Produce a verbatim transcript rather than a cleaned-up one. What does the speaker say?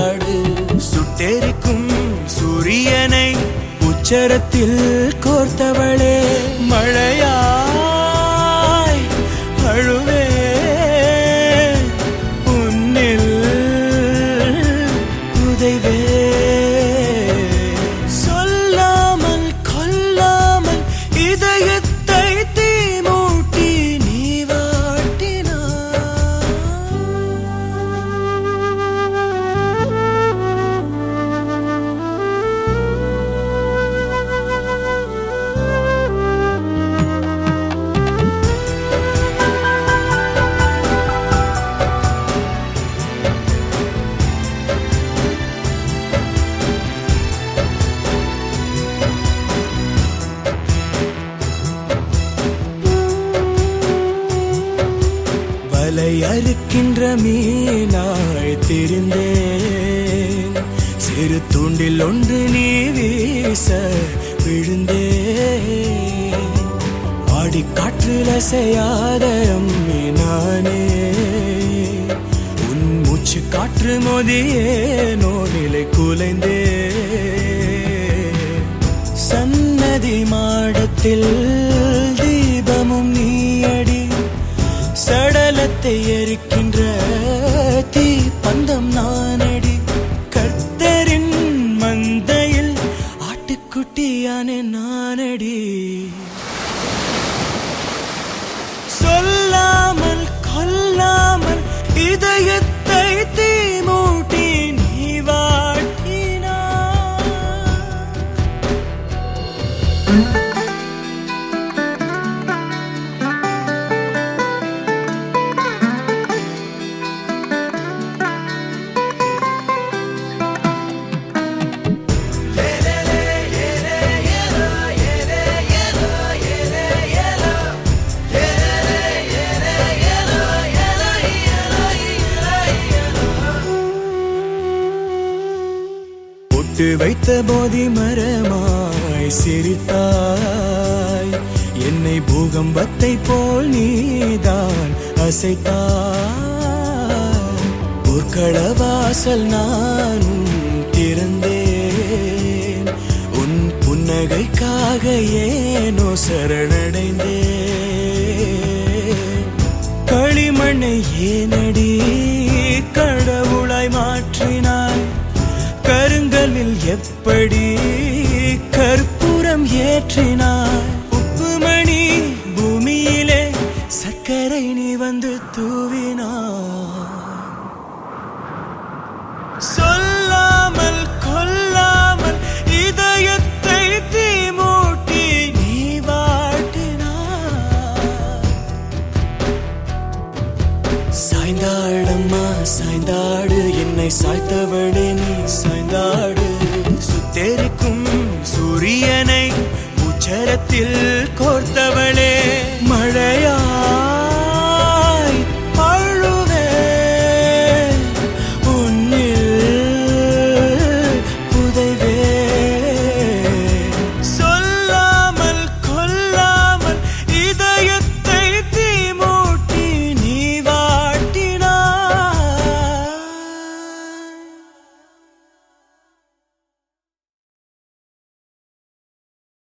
பாடு. சுட்டெரிக்கும் சூரியனை உச்சரத்தில் கோர்த்தவளே, மழையாய் அழுவே உன்னில் உதைவே. சொல்லாமல் கொல்லாமல் இதயத்தை தீமூட்டி நீ வாட்டினாய். வலை அறுக்கின்ற மீனாய் தெரிந்தேன், சிறு தூண்டில் ஒன்று நீ வீச விழுந்தேன். ஆடி காற்றில் அசையாத அம்மி நானே, உன் மூச்சு காற்று மோதியேனோ நிலை குலைந்தே. சன்னதி மாடத்தில் தீபமும் நீயடி, சடலத்தை எரிக்கின்ற தீ பந்தம் நானடி. கர்த்தரின் மந்தையில் ஆட்டுக்குட்டியான நானடி. சொல்லாமல் கொல்லாமல் இதயத்தை தீமூட்டி நீ வாட்டினாய். பொட்டு வைத்த போதி மரமாய் சிரித்தாய், என்னை பூகம்பத்தை போல் நீதான் அசைத்தாய். பொற்கள வாசல் நானும் திறந்தேன், உன் புன்னகைக்காக ஏனோ சரணடைந்தேன். களிமண்ணை ஏனடி கடவுளாய் மாற்றினாய், கருங்கலில் எப்படி கற்பூரம் ஏற்றினாய்.